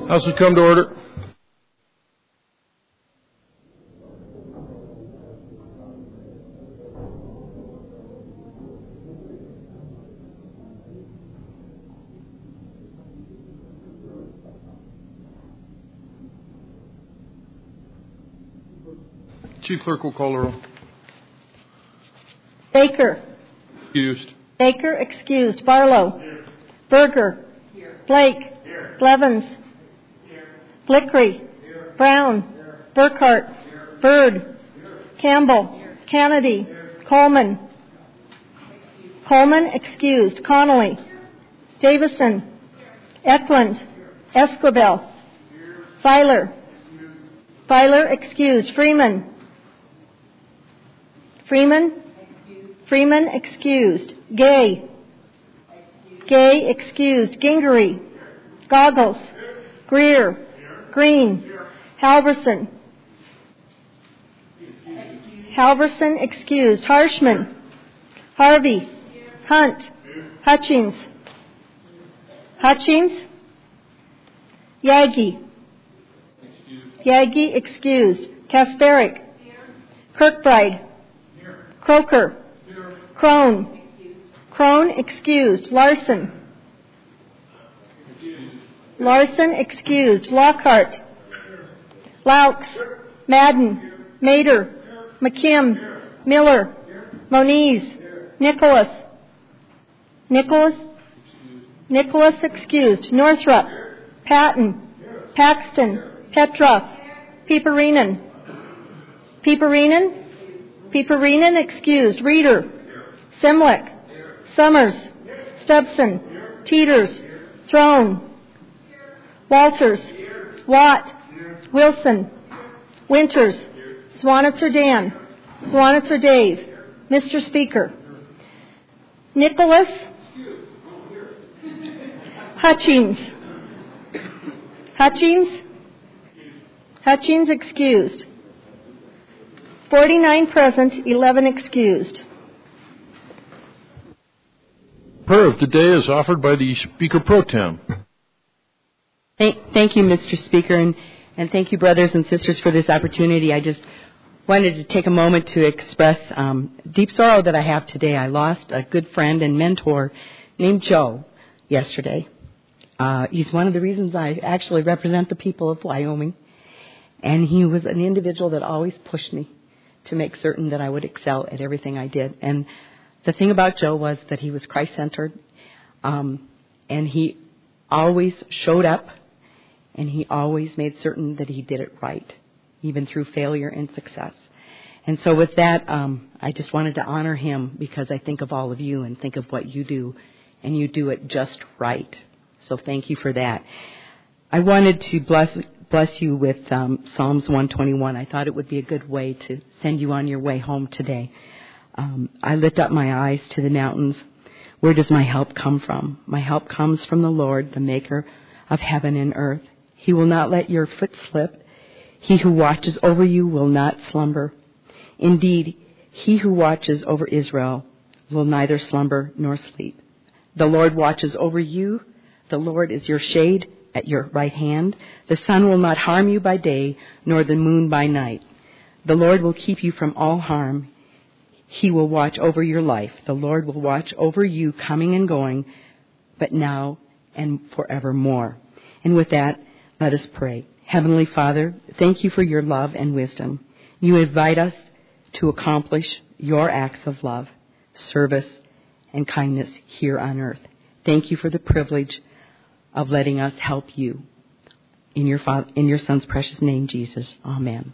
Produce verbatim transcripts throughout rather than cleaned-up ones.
House will come to order. Chief Clerk will call the roll. Baker. Excused. Baker, excused. Barlow. Here. Berger. Here. Blake. Here. Blevins. Here. Flickery. Here. Brown. Here. Burkhart. Here. Bird. Here. Campbell. Here. Kennedy. Here. Coleman. Coleman, excused. Connolly. Davison. Eklund. Esquivel. Filer. Filer, excused. Freeman. Freeman. Freeman, excused. Gay. Gay, excused. Gingery. Goggles. Greer. Green. Halverson. Halverson, excused. Harshman. Harvey. Hunt. Hutchings. Hutchings. Yagi. Yagi, excused. Kasperick. Kirkbride. Croker. Crone. Crone, excused. Larson. Larson, excused. Lockhart. Laux. Madden. Mater. McKim. Miller. Moniz. Nicholas. Nicholas. Nicholas, excused. Northrup. Patton. Paxton. Petroff. Peeperinen. Peeperinen. Peeperinen, excused. Reeder. Simlick. Summers. Stubson. Teeters. Throne. Walters. Watt. Wilson. Winters. Zwanitzer Dan. Zwanitzer Dave. Mister Speaker. Nicholas. Hutchings. Hutchings. Hutchings, excused. forty-nine present, eleven excused. Prayer of the day is offered by the Speaker Pro Tem. Thank, thank you, Mister Speaker, and, and thank you, brothers and sisters, for this opportunity. I just wanted to take a moment to express um, deep sorrow that I have today. I lost a good friend and mentor named Joe yesterday. Uh, he's one of the reasons I actually represent the people of Wyoming. And he was an individual that always pushed me to make certain that I would excel at everything I did. And the thing about Joe was that he was Christ-centered, um, and he always showed up, and he always made certain that he did it right, even through failure and success. And so with that, um, I just wanted to honor him because I think of all of you and think of what you do, and you do it just right. So thank you for that. I wanted to bless bless you with um, Psalms one twenty-one. I thought it would be a good way to send you on your way home today. Um, I lift up my eyes to the mountains. Where does my help come from? My help comes from the Lord, the maker of heaven and earth. He will not let your foot slip. He who watches over you will not slumber. Indeed, he who watches over Israel will neither slumber nor sleep. The Lord watches over you. The Lord is your shade at your right hand. The sun will not harm you by day, nor the moon by night. The Lord will keep you from all harm. He will watch over your life. The Lord will watch over you coming and going, but now and forevermore. And with that, let us pray. Heavenly Father, thank you for your love and wisdom. You invite us to accomplish your acts of love, service, and kindness here on earth. Thank you for the privilege of letting us help you. In your, Father, in your Son's precious name, Jesus. Amen.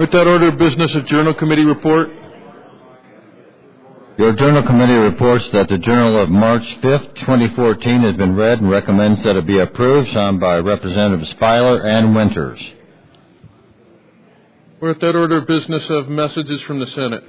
With that order of business, a Journal Committee report. Your Journal Committee reports that the Journal of March fifth, twenty fourteen has been read and recommends that it be approved, signed by Representatives Filer and Winters. We're at that order of business of messages from the Senate.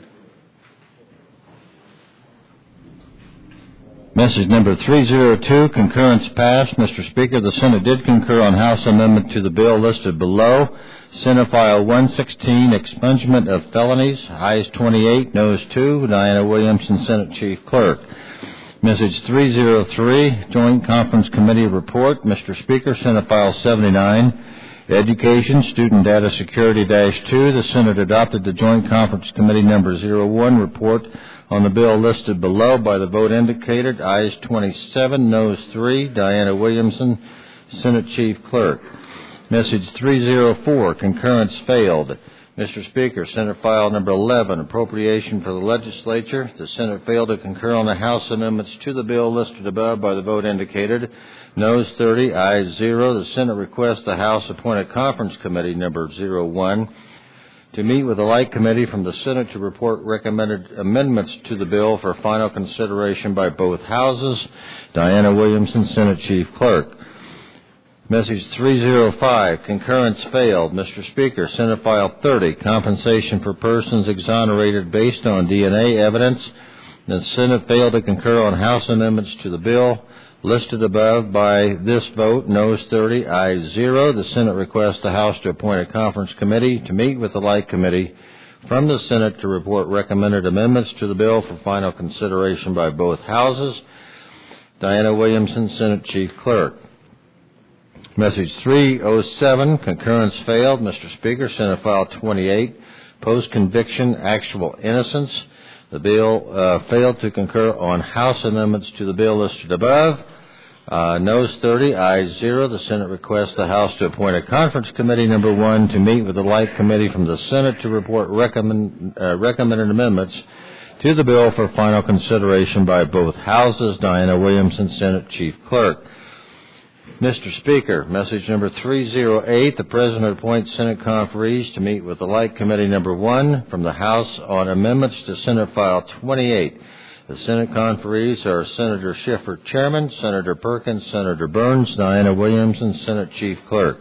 Message number three oh two, concurrence passed. Mister Speaker, the Senate did concur on House amendment to the bill listed below. Senate File one sixteen, expungement of felonies. Ayes twenty-eight, noes two. Diana Williamson, Senate Chief Clerk. Message three oh three, Joint Conference Committee report. Mister Speaker, Senate File seventy-nine, Education, Student Data Security two. The Senate adopted the Joint Conference Committee number oh one report on the bill listed below by the vote indicated. Ayes twenty-seven, noes three. Diana Williamson, Senate Chief Clerk. Message three oh four, concurrence failed. Mister Speaker, Senate File number eleven, appropriation for the legislature. The Senate failed to concur on the House amendments to the bill listed above by the vote indicated. Noes thirty, ayes zero. The Senate requests the House appoint a conference committee number oh one to meet with the like committee from the Senate to report recommended amendments to the bill for final consideration by both houses. Diana Williamson, Senate Chief Clerk. Message three oh five, concurrence failed. Mister Speaker, Senate File thirty, compensation for persons exonerated based on D N A evidence. The Senate failed to concur on House amendments to the bill listed above by this vote. Noes thirty, ayes zero. The Senate requests the House to appoint a conference committee to meet with the like committee from the Senate to report recommended amendments to the bill for final consideration by both houses. Diana Williamson, Senate Chief Clerk. Message three oh seven, concurrence failed. Mister Speaker, Senate File twenty-eight, post-conviction actual innocence. The bill uh, failed to concur on House amendments to the bill listed above. Uh, noes thirty, ayes zero. The Senate requests the House to appoint a conference committee number one to meet with the like committee from the Senate to report recommend, uh, recommended amendments to the bill for final consideration by both houses. Diana Williamson, Senate Chief Clerk. Mister Speaker, message number three oh eight, the President appoints Senate conferees to meet with the like committee number one from the House on amendments to Senate File twenty-eight. The Senate conferees are Senator Schiffer, Chairman, Senator Perkins, Senator Burns, Diana Williamson, Senate Chief Clerk.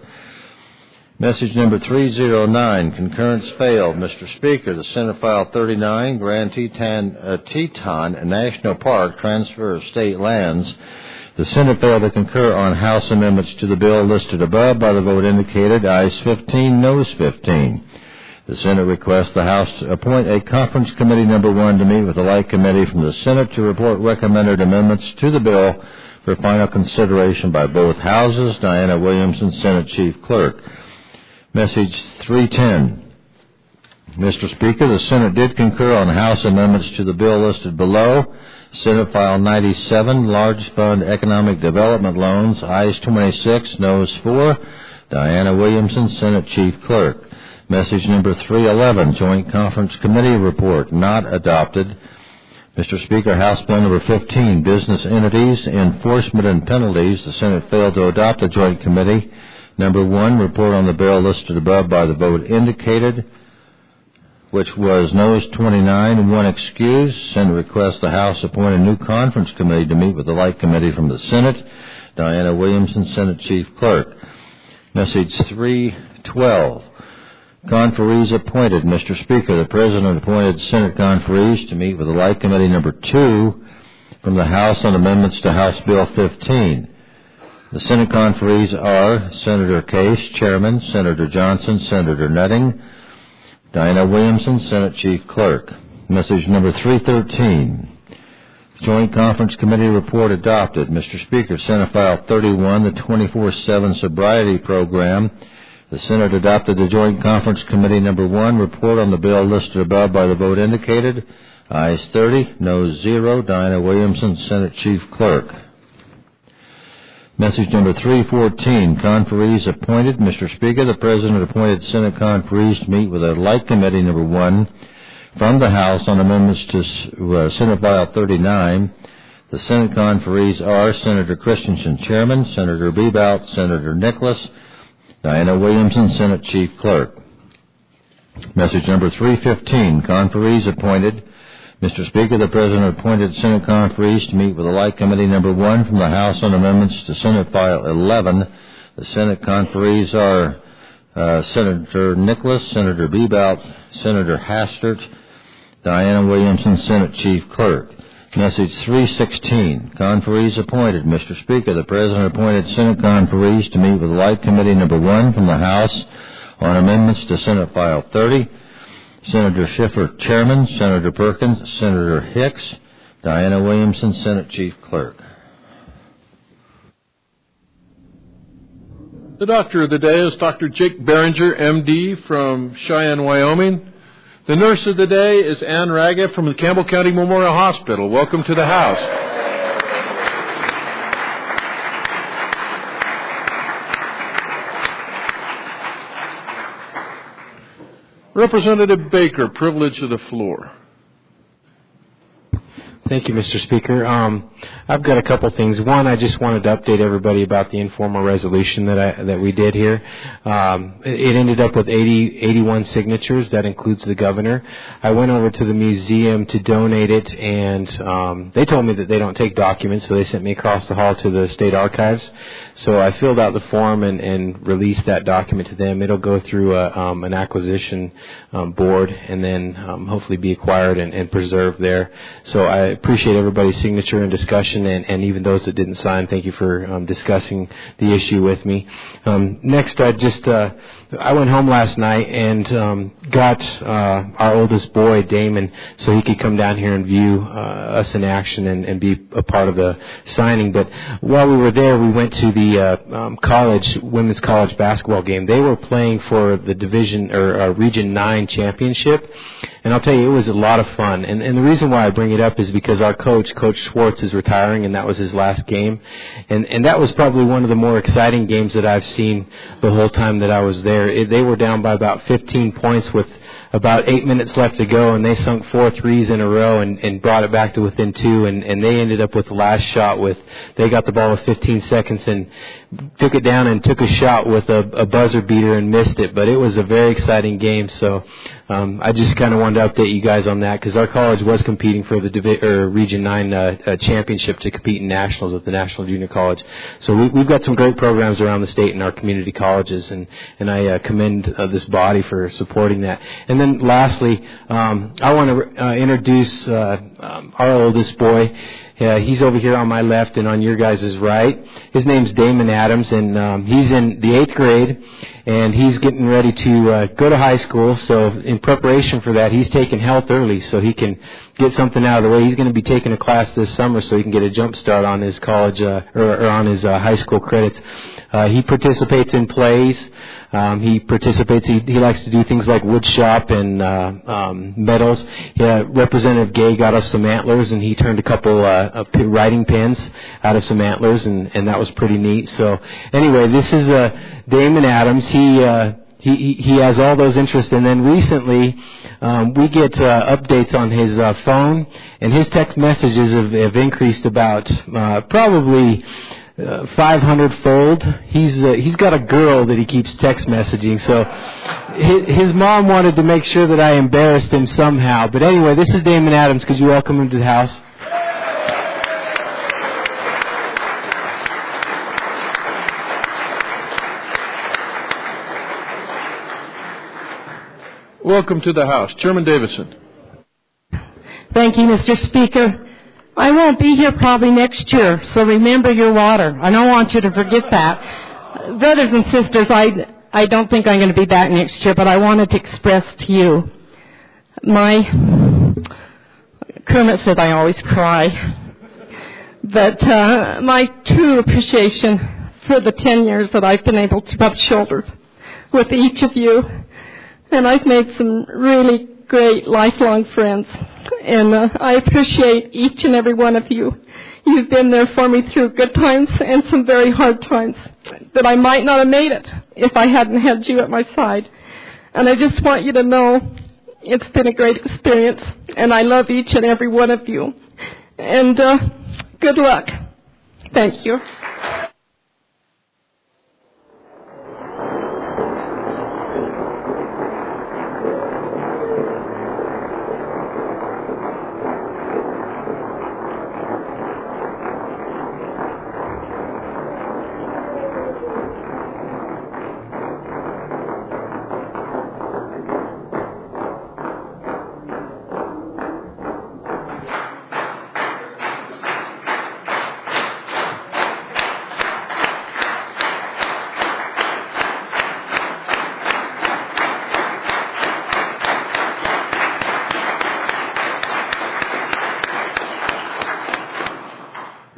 Message number three oh nine, concurrence failed. Mister Speaker, the Senate File thirty-nine, Grand Teton, uh, Teton National Park, transfer of state lands. The Senate failed to concur on House amendments to the bill listed above by the vote indicated. Ayes fifteen, noes fifteen. The Senate requests the House appoint a conference committee number one to meet with the like committee from the Senate to report recommended amendments to the bill for final consideration by both houses. Diana Williamson, Senate Chief Clerk. Message three ten. Mister Speaker, the Senate did concur on House amendments to the bill listed below. Senate File ninety-seven, Large Fund Economic Development Loans. Ayes twenty-six, noes four. Diana Williamson, Senate Chief Clerk. Message number three eleven, Joint Conference Committee report, not adopted. Mister Speaker, House Bill number fifteen, Business Entities, Enforcement and Penalties. The Senate failed to adopt the Joint Committee. Number one, report on the bill listed above by the vote indicated, which was noes twenty-nine and one excused. Senate requests the House appoint a new conference committee to meet with the like committee from the Senate. Diana Williamson, Senate Chief Clerk. Message three twelve. Conferees appointed. Mister Speaker, the President appointed Senate conferees to meet with the like committee number two from the House on amendments to House Bill fifteen. The Senate conferees are Senator Case, Chairman, Senator Johnson, Senator Nutting, Diana Williamson, Senate Chief Clerk. Message number three thirteen. Joint Conference Committee report adopted. Mister Speaker, Senate File thirty-one, the twenty-four seven Sobriety Program. The Senate adopted the Joint Conference Committee number one report on the bill listed above by the vote indicated. Ayes thirty, noes zero. Diana Williamson, Senate Chief Clerk. Message number three fourteen, conferees appointed. Mister Speaker, the President appointed Senate conferees to meet with a like committee number one from the House on amendments to uh, Senate File thirty-nine. The Senate conferees are Senator Christensen, Chairman, Senator Bebout, Senator Nicholas, Diana Williamson, Senate Chief Clerk. Message number three fifteen, conferees appointed. Mister Speaker, the President appointed Senate conferees to meet with the Light Committee number one from the House on amendments to Senate File eleven. The Senate conferees are uh, Senator Nicholas, Senator Bebout, Senator Hastert, Diana Williamson, Senate Chief Clerk. Message three sixteen, conferees appointed. Mister Speaker, the President appointed Senate conferees to meet with the Light Committee number one from the House on amendments to Senate File thirty. Senator Schiffer, Chairman, Senator Perkins, Senator Hicks, Diana Williamson, Senate Chief Clerk. The doctor of the day is Doctor Jake Behringer, M D, from Cheyenne, Wyoming. The nurse of the day is Ann Raga from the Campbell County Memorial Hospital. Welcome to the House. Representative Baker, privilege of the floor. Thank you, Mister Speaker. Um, I've got a couple things. One, I just wanted to update everybody about the informal resolution that I, that we did here. Um, it, it ended up with eighty, eighty-one signatures. That includes the governor. I went over to the museum to donate it, and um, they told me that they don't take documents, so they sent me across the hall to the state archives. So I filled out the form and, and released that document to them. It'll go through a, um, an acquisition um, board and then um, hopefully be acquired and, and preserved there. So I appreciate everybody's signature and discussion, and, and even those that didn't sign, thank you for um, discussing the issue with me. Um, next, I just uh, I went home last night and um, got uh, our oldest boy, Damon, so he could come down here and view uh, us in action and, and be a part of the signing. But while we were there, we went to the uh, um, college, women's college basketball game. They were playing for the division or uh, Region nine championship. And I'll tell you, it was a lot of fun. And, and the reason why I bring it up is because our coach, Coach Schwartz, is retiring, and that was his last game. And, and that was probably one of the more exciting games that I've seen the whole time that I was there. It, they were down by about fifteen points with about eight minutes left to go, and they sunk four threes in a row and, and brought it back to within two, and, and they ended up with the last shot with, they got the ball with fifteen seconds and took it down and took a shot with a, a buzzer beater and missed it. But it was a very exciting game, so um, I just kind of wanted to update you guys on that, because our college was competing for the Divi- or Region nine uh, uh, championship to compete in nationals at the National Junior College. So we, we've got some great programs around the state in our community colleges, and, and I uh, commend uh, this body for supporting that. And then lastly, um, I want to uh, introduce uh, um, our oldest boy. Uh, he's over here on my left and on your guys' right. His name's Damon Adams, and um, he's in the eighth grade, and he's getting ready to uh, go to high school. So in preparation for that, he's taking health early so he can get something out of the way. He's going to be taking a class this summer so he can get a jump start on his college uh, or, or on his uh, high school credits. Uh, he participates in plays. Um, he participates. He, he likes to do things like wood shop and uh, um, medals. Yeah, Representative Gay got us some antlers, and he turned a couple uh, writing pens out of some antlers, and, and that was pretty neat. So anyway, this is uh, Damon Adams. He uh, he he has all those interests, and then recently um, we get uh, updates on his uh, phone, and his text messages have, have increased about uh, probably. Uh, five hundred fold. He's uh, he's got a girl that he keeps text messaging. So his, his mom wanted to make sure that I embarrassed him somehow. But anyway, this is Damon Adams. Could you welcome him to the house? Welcome to the House. Chairman Davison. Thank you, Mister Speaker. I won't be here probably next year, so remember your water. I don't want you to forget that. Brothers and sisters, I, I don't think I'm going to be back next year, but I wanted to express to you my, Kermit said I always cry, but uh, my true appreciation for the ten years that I've been able to rub shoulders with each of you. And I've made some really great lifelong friends. And uh, I appreciate each and every one of you. You've been there for me through good times and some very hard times that I might not have made it if I hadn't had you at my side. And I just want you to know it's been a great experience, and I love each and every one of you. And uh, good luck. Thank you.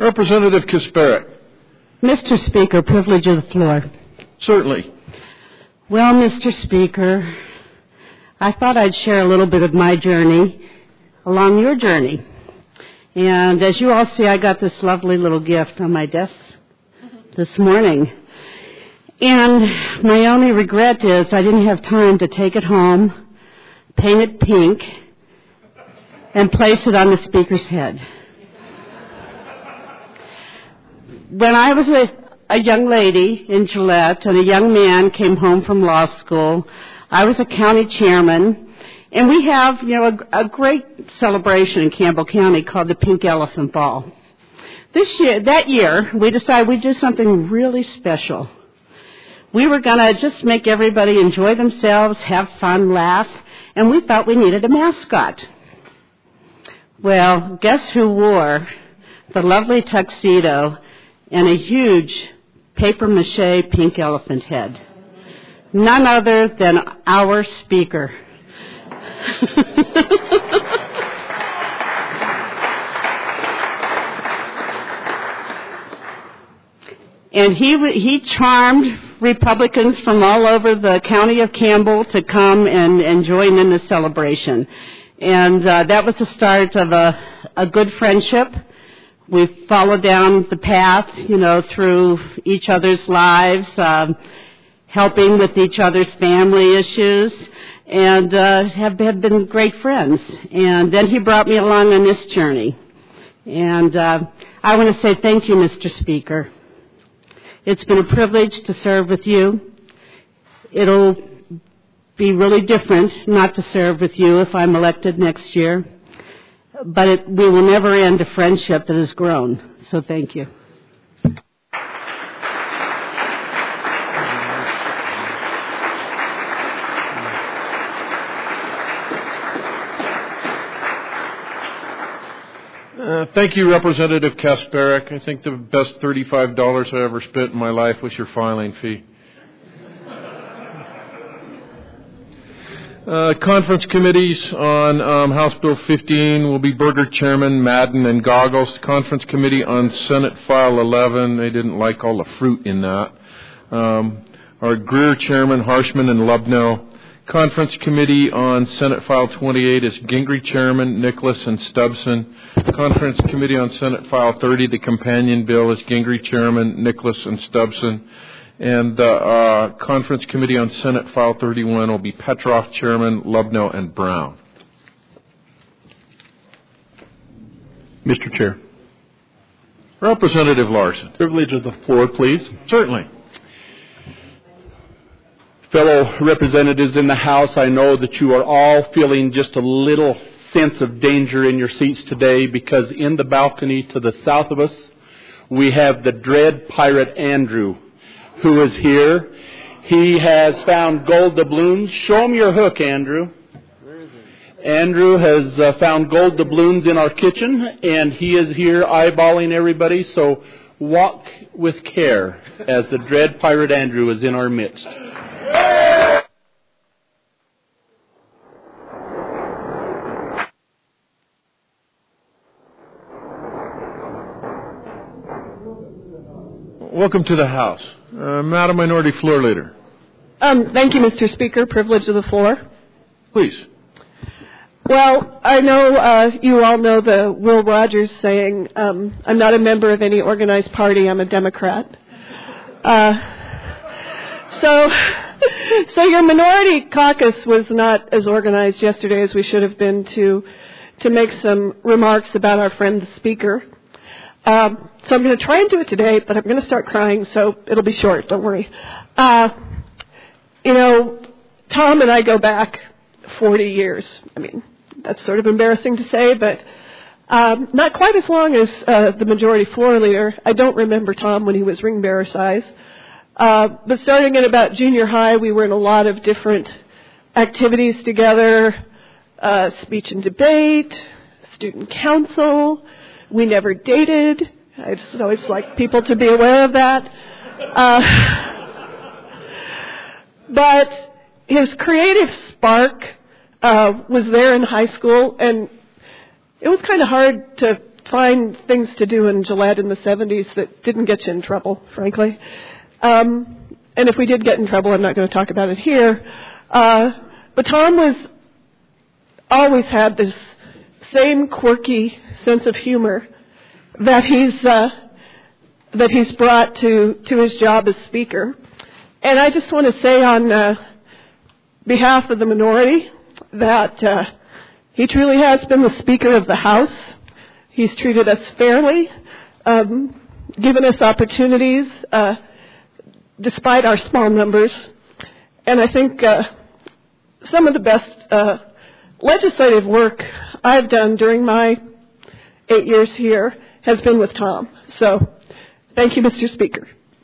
Representative Kasparek. Mister Speaker, privilege of the floor. Certainly. Well, Mister Speaker, I thought I'd share a little bit of my journey along your journey. And as you all see, I got this lovely little gift on my desk this morning. And my only regret is I didn't have time to take it home, paint it pink, and place it on the Speaker's head. When I was a, a young lady in Gillette and a young man came home from law school, I was a county chairman, and we have, you know, a, a great celebration in Campbell County called the Pink Elephant Ball. This year, that year, we decided we'd do something really special. We were going to just make everybody enjoy themselves, have fun, laugh, and we thought we needed a mascot. Well, guess who wore the lovely tuxedo and a huge papier-mâché pink elephant head? None other than our Speaker. And he he charmed Republicans from all over the county of Campbell to come and, and join in the celebration. And uh, that was the start of a, a good friendship. We followed down the path, you know, through each other's lives, um, helping with each other's family issues, and uh, have, have been great friends. And then he brought me along on this journey. And uh, I want to say thank you, Mister Speaker. It's been a privilege to serve with you. It'll be really different not to serve with you if I'm elected next year. But it, we will never end a friendship that has grown. So thank you. Uh, thank you, Representative Kasparek. I think the best thirty-five dollars I ever spent in my life was your filing fee. Uh, conference committees on um, House Bill fifteen will be Berger Chairman, Madden, and Goggles. Conference committee on Senate File eleven, they didn't like all the fruit in that. Um, our Greer Chairman, Harshman, and Lubno. Conference committee on Senate File twenty-eight is Gingrey Chairman, Nicholas, and Stubbson. Conference committee on Senate File thirty, the companion bill, is Gingrey Chairman, Nicholas, and Stubbson. And the uh, Conference Committee on Senate File thirty-one will be Petroff Chairman, Lubno, and Brown. Mister Chair. Representative Larson. Privilege of the floor, please. Certainly. Fellow representatives in the House, I know that you are all feeling just a little sense of danger in your seats today because in the balcony to the south of us, we have the dread pirate Andrew, who is here. He has found gold doubloons. Show him your hook, Andrew. Where is it? Andrew has uh, found gold doubloons in our kitchen, and he is here eyeballing everybody, so walk with care as the dread pirate Andrew is in our midst. Welcome to the House. Uh, Madam Minority Floor Leader. Um, thank you, Mister Speaker. Privilege of the floor. Please. Well, I know uh, you all know the Will Rogers saying, um, I'm not a member of any organized party, I'm a Democrat. Uh, so, so your minority caucus was not as organized yesterday as we should have been to to make some remarks about our friend the Speaker. Um, so I'm going to try and do it today, but I'm going to start crying, so it'll be short, don't worry. Uh, you know, Tom and I go back forty years. I mean, that's sort of embarrassing to say, but um, not quite as long as uh, the majority floor leader. I don't remember Tom when he was ring bearer size. Uh, but starting at about junior high, we were in a lot of different activities together, uh, speech and debate, student council. We never dated. I just always like people to be aware of that. Uh, but his creative spark uh, was there in high school, and it was kind of hard to find things to do in Gillette in the seventies that didn't get you in trouble, frankly. Um, and if we did get in trouble, I'm not going to talk about it here. Uh, but Tom was always had this same quirky sense of humor that he's uh, that he's brought to, to his job as Speaker. And I just want to say on uh, behalf of the minority that uh, he truly has been the Speaker of the House. He's treated us fairly, um, given us opportunities uh, despite our small numbers. And I think uh, some of the best uh, legislative work I've done during my eight years here has been with Tom. So thank you, Mister Speaker.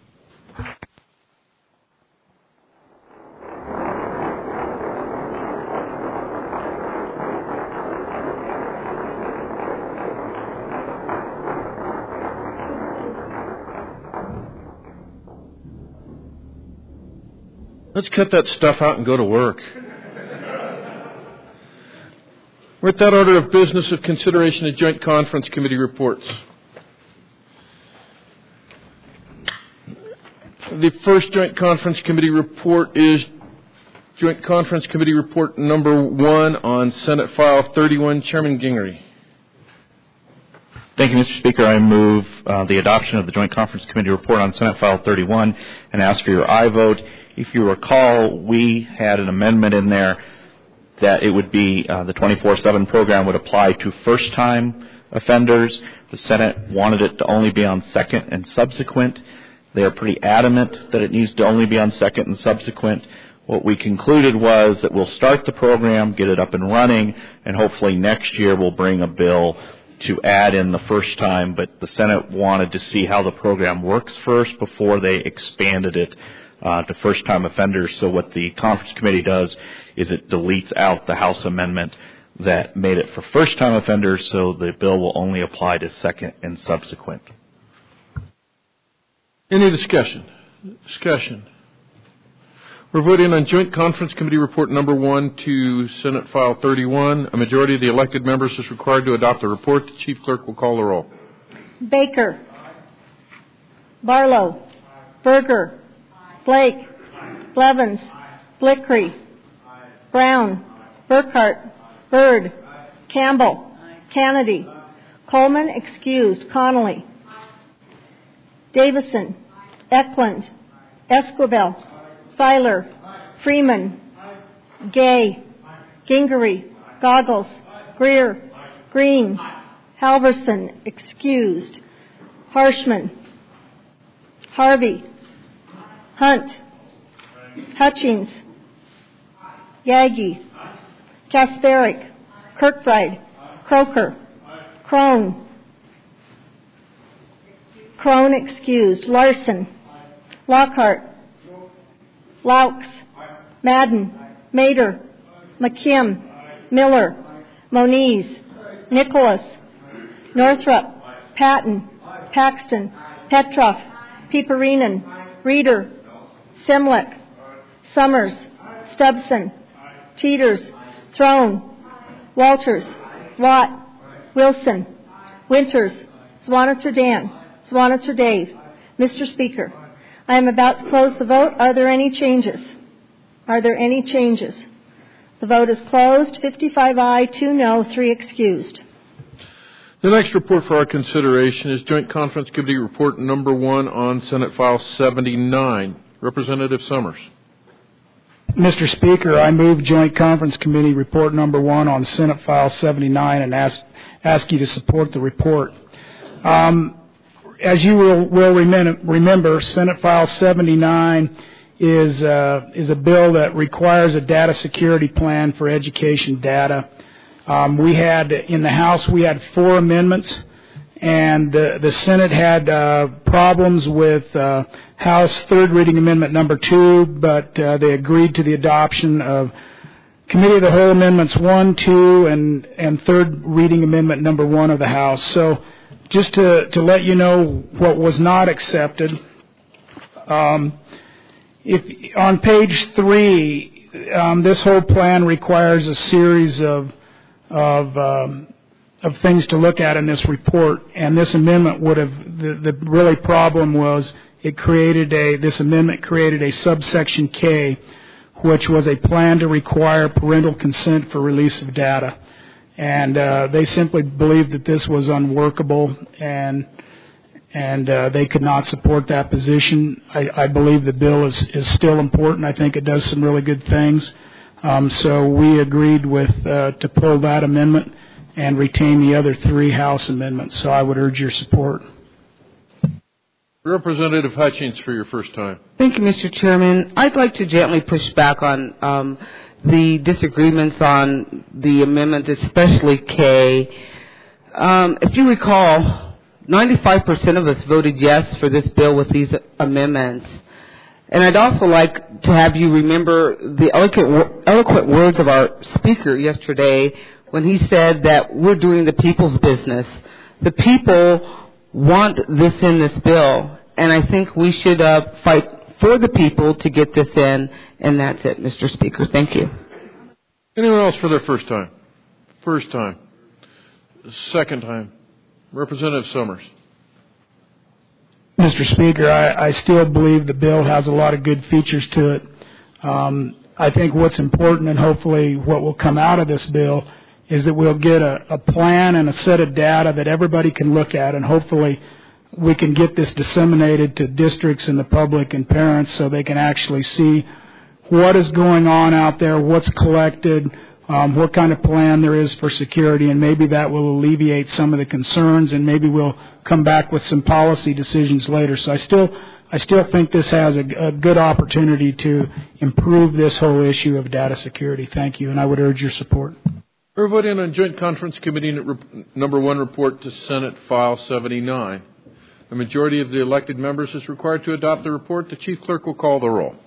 Let's cut that stuff out and go to work. We're at that order of business of consideration of joint conference committee reports. The first joint conference committee report is joint conference committee report number one on Senate File thirty-one. Chairman Gingrey. Thank you, Mister Speaker. I move uh, the adoption of the Joint Conference Committee report on Senate File thirty-one and ask for your aye vote. If you recall, we had an amendment in there that it would be uh, the twenty-four seven program would apply to first-time offenders. The Senate wanted it to only be on second and subsequent. They are pretty adamant that it needs to only be on second and subsequent. What we concluded was that we'll start the program, get it up and running, and hopefully next year we'll bring a bill to add in the first time, but the Senate wanted to see how the program works first before they expanded it uh, to first-time offenders. So what the conference committee does is it deletes out the House amendment that made it for first-time offenders, so the bill will only apply to second and subsequent. Any discussion? Discussion. We're voting on Joint Conference Committee Report number one to Senate File thirty-one. A majority of the elected members is required to adopt the report. The Chief Clerk will call the roll. Baker. Barlow. Berger. Blake. Blevins. Blickery. Brown. Burkhart. Byrd. Campbell. Kennedy. Coleman excused. Connolly. Davison. Eklund. Esquivel. Filer, Freeman, Gay, Gingery, Goggles, Greer, Green, Halverson, excused, Harshman, Harvey, Hunt, Hutchings, Yagi, Kasparic, Kirkbride, Croker, Crone, Crone excused, Larson, Lockhart, Laux, Madden, Mader, McKim, Miller, Moniz, Nicholas, Northrup, Patton, Paxton, Petroff, Peeperinen, Reeder, Simlick, Summers, Stubson, Teeters, Throne, Walters, Watt, Wilson, Winters, Swanitzer Dan, Swanitzer Dave. Mister Speaker, I am about to close the vote. Are there any changes? Are there any changes? The vote is closed. fifty-five aye, two no, three excused. The next report for our consideration is Joint Conference Committee Report number one on Senate File seventy-nine. Representative Summers. Mister Speaker, I move Joint Conference Committee Report number one on Senate File seventy-nine and ask, ask you to support the report. Um, As you will, will remember, Senate File seventy-nine is, uh, is a bill that requires a data security plan for education data. Um, we had, in the House, we had four amendments, and the, the Senate had uh, problems with uh, House third reading amendment number two, but uh, they agreed to the adoption of Committee of the Whole Amendments one, two, and, and third reading amendment number one of the House. So just to, to let you know what was not accepted, um, if on page three, um, this whole plan requires a series of of, um, of things to look at in this report, and this amendment would have, the, the really problem was it created a, this amendment created a subsection K, which was a plan to require parental consent for release of data. And uh, they simply believed that this was unworkable, and and uh, they could not support that position. I, I believe the bill is, is still important. I think it does some really good things. Um, so we agreed with uh, to pull that amendment and retain the other three House amendments. So I would urge your support. Representative Hutchings for your first time. Thank you, Mister Chairman. I'd like to gently push back on um, the disagreements on the amendment, especially K. Um, if you recall, ninety-five percent of us voted yes for this bill with these amendments. And I'd also like to have you remember the eloquent, eloquent words of our speaker yesterday when he said that we're doing the people's business. The people want this in this bill, and I think we should uh, fight for the people to get this in, and that's it, Mister Speaker. Thank you. Anyone else for their first time? First time. Second time. Representative Summers. Mister Speaker, I, I still believe the bill has a lot of good features to it. Um, I think what's important, and hopefully what will come out of this bill, is that we'll get a, a plan and a set of data that everybody can look at, and hopefully we can get this disseminated to districts and the public and parents so they can actually see what is going on out there, what's collected, um, what kind of plan there is for security, and maybe that will alleviate some of the concerns, and maybe we'll come back with some policy decisions later. So I still I still think this has a, a good opportunity to improve this whole issue of data security. Thank you, and I would urge your support. We're voting on Joint Conference Committee Number One report to Senate File seventy-nine. A majority of the elected members is required to adopt the report. The Chief Clerk will call the roll.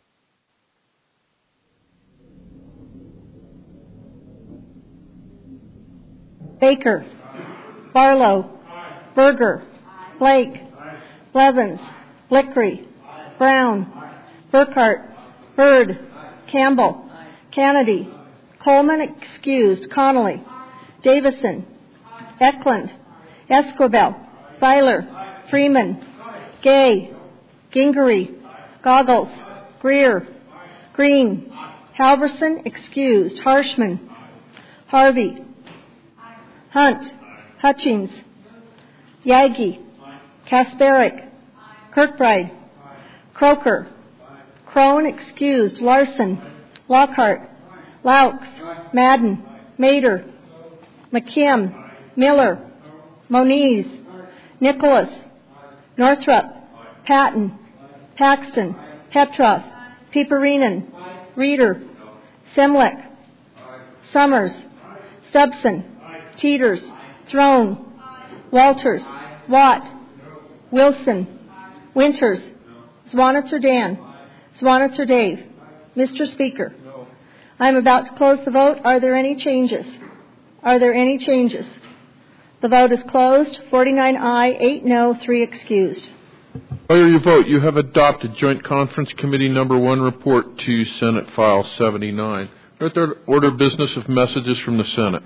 Baker. Barlow. Berger. Blake. Blevins. Blickery. Brown. Burkhart. Byrd. Campbell. Kennedy. Coleman excused. Connolly. Davison. Eklund. Esquivel. Filer. Freeman. Gay. Gingery. Goggles. Greer. Green. Halverson excused. Harshman. Harvey. Hunt. Hutchings. Yagi. Kasparic. Kirkbride. Croker. Crone excused. Larson. Lockhart. Laux. Madden. Mader. McKim. Miller. Moniz. Nicholas. Northrup. Patton. Paxton. Petroff. Peperinen. Reeder. Semlick. Summers. Stubson. Teeters. Throne. Walters. Watt. Wilson. Winters. Zwanitzer Dan. Zwanitzer Dave. Mister Speaker, I am about to close the vote. Are there any changes? Are there any changes? The vote is closed. forty-nine aye, eight no, three excused. By your vote, you have adopted Joint Conference Committee Number One report to Senate File seventy-nine. Third order of business of messages from the Senate.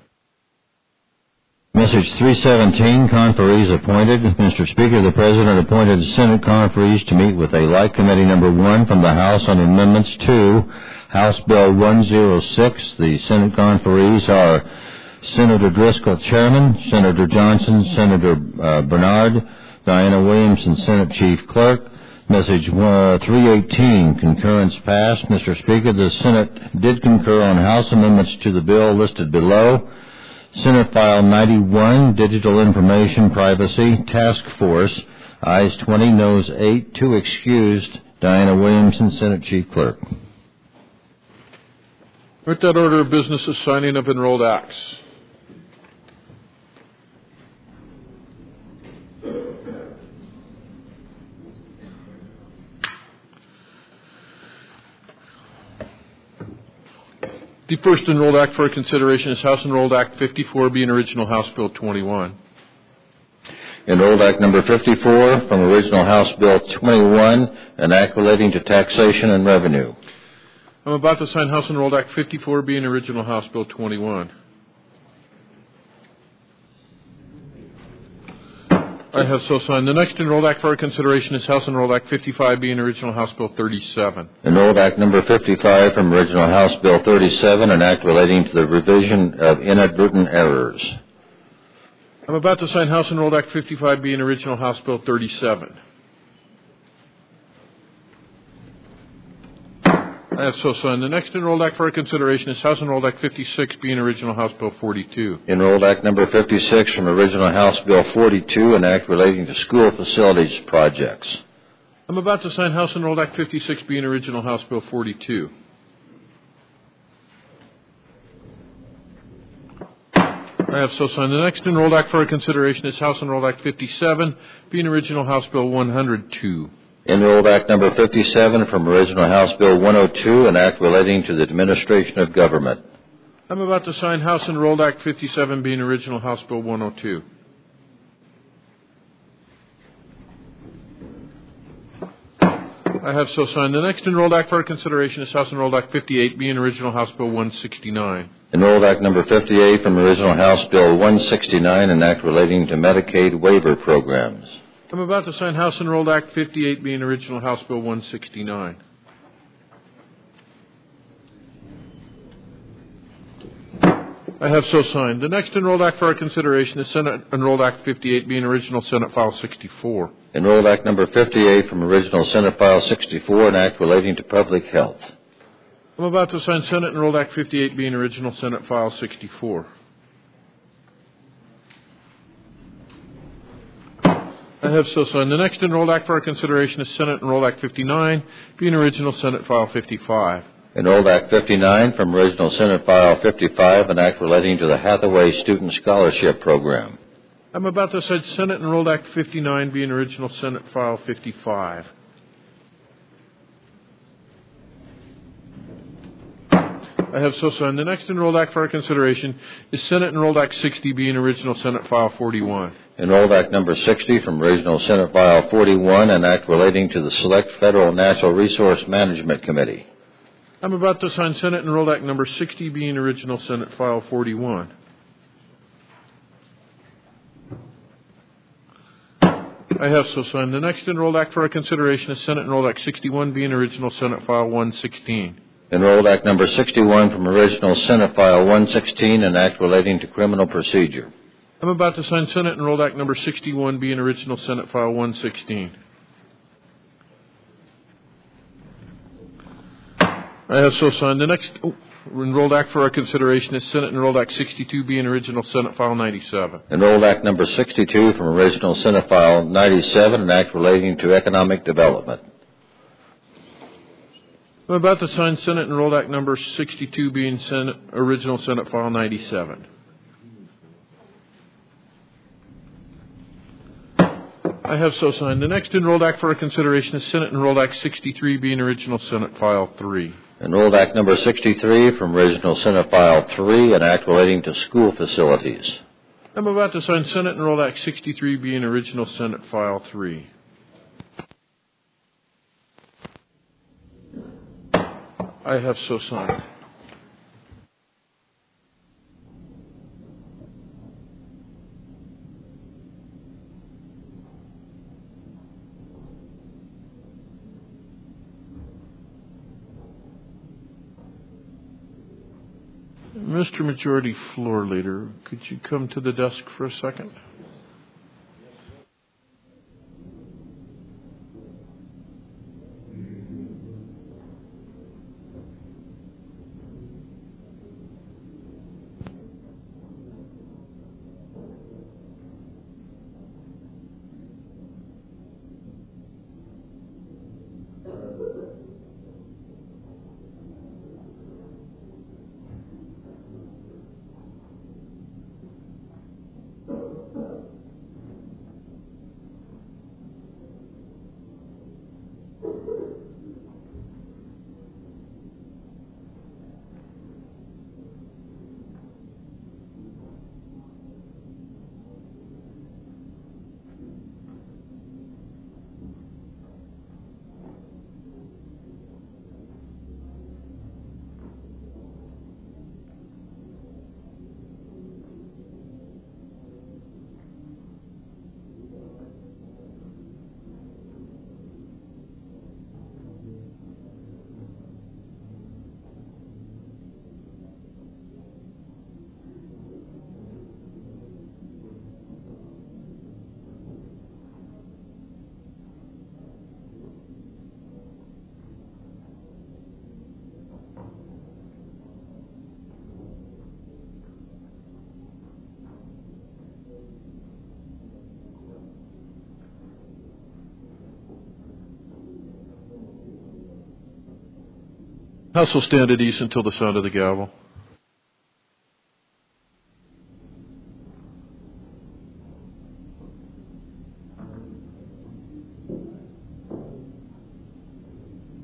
Message three seventeen, conferees appointed. Mister Speaker, the President appointed Senate conferees to meet with a like committee number one from the House on amendments to House Bill one oh six. The Senate conferees are Senator Driscoll, Chairman, Senator Johnson, Senator uh, Bernard, Diana Williamson, Senate Chief Clerk. Message uh, three eighteen, concurrence passed. Mister Speaker, the Senate did concur on House amendments to the bill listed below. Senate File ninety-one, Digital Information Privacy Task Force. Ayes twenty, noes eight, two excused. Diana Williamson, Senate Chief Clerk. With that order of business is signing of enrolled acts. The first enrolled act for consideration is House Enrolled Act fifty-four, being original House Bill twenty-one. Enrolled Act Number fifty-four from original House Bill twenty-one, an act relating to taxation and revenue. I'm about to sign House Enrolled Act fifty-four, being original House Bill twenty-one. I have so signed. The next Enrolled Act for our consideration is House Enrolled Act fifty-five, being Original House Bill thirty-seven. Enrolled Act Number fifty-five from Original House Bill thirty-seven, an act relating to the revision of inadvertent errors. I'm about to sign House Enrolled Act fifty-five, being Original House Bill thirty-seven. I have so signed. The next Enrolled Act for our consideration is House Enrolled Act fifty-six, being Original House Bill forty-two. Enrolled Act Number fifty-six from Original House Bill forty-two, an act relating to school facilities projects. I'm about to sign House Enrolled Act fifty-six, being Original House Bill forty-two. I have so signed. The next Enrolled Act for our consideration is House Enrolled Act fifty-seven, being Original House Bill one hundred two. Enrolled Act Number fifty-seven from Original House Bill one oh two, an act relating to the administration of government. I'm about to sign House Enrolled Act fifty-seven, being Original House Bill one oh two. I have so signed. The next Enrolled Act for our consideration is House Enrolled Act fifty-eight, being Original House Bill one sixty-nine. Enrolled Act Number fifty-eight from Original House Bill one sixty-nine, an act relating to Medicaid waiver programs. I'm about to sign House Enrolled Act fifty-eight, being Original House Bill one sixty-nine. I have so signed. The next Enrolled Act for our consideration is Senate Enrolled Act fifty-eight, being Original Senate File sixty-four. Enrolled Act Number fifty-eight from Original Senate File sixty-four, an act relating to public health. I'm about to sign Senate Enrolled Act fifty-eight, being Original Senate File sixty-four. I have so signed. The next Enrolled Act for our consideration is Senate Enrolled Act fifty-nine, being Original Senate File fifty-five. Enrolled Act fifty-nine from Original Senate File fifty-five, an act relating to the Hathaway Student Scholarship Program. I'm about to sign Senate Enrolled Act fifty-nine, being Original Senate File fifty-five. I have so signed. The next Enrolled Act for our consideration is Senate Enrolled Act sixty, being Original Senate File forty-one. Enrolled Act Number sixty from Original Senate File forty-one, an act relating to the Select Federal Natural Resource Management Committee. I'm about to sign Senate Enrolled Act Number sixty, being Original Senate File forty-one. I have so signed. The next Enrolled Act for our consideration is Senate Enrolled Act sixty-one, being Original Senate File one sixteen. Enrolled Act Number sixty-one from Original Senate File one sixteen, an act relating to criminal procedure. I'm about to sign Senate Enrolled Act Number sixty-one, being Original Senate File one sixteen. I have so signed. The next oh, Enrolled Act for our consideration is Senate Enrolled Act sixty-two, being Original Senate File ninety-seven. Enrolled Act Number sixty-two from Original Senate File ninety-seven, an act relating to economic development. I'm about to sign Senate Enrolled Act Number sixty-two, being Senate, Original Senate File ninety-seven. I have so signed. The next Enrolled Act for our consideration is Senate Enrolled Act sixty-three, being Original Senate File three. Enrolled Act Number sixty-three from Original Senate File three, an act relating to school facilities. I'm about to sign Senate Enrolled Act sixty-three, being Original Senate File three. I have so signed. Mister Majority Floor Leader, could you come to the desk for a second? House will stand at ease until the sound of the gavel.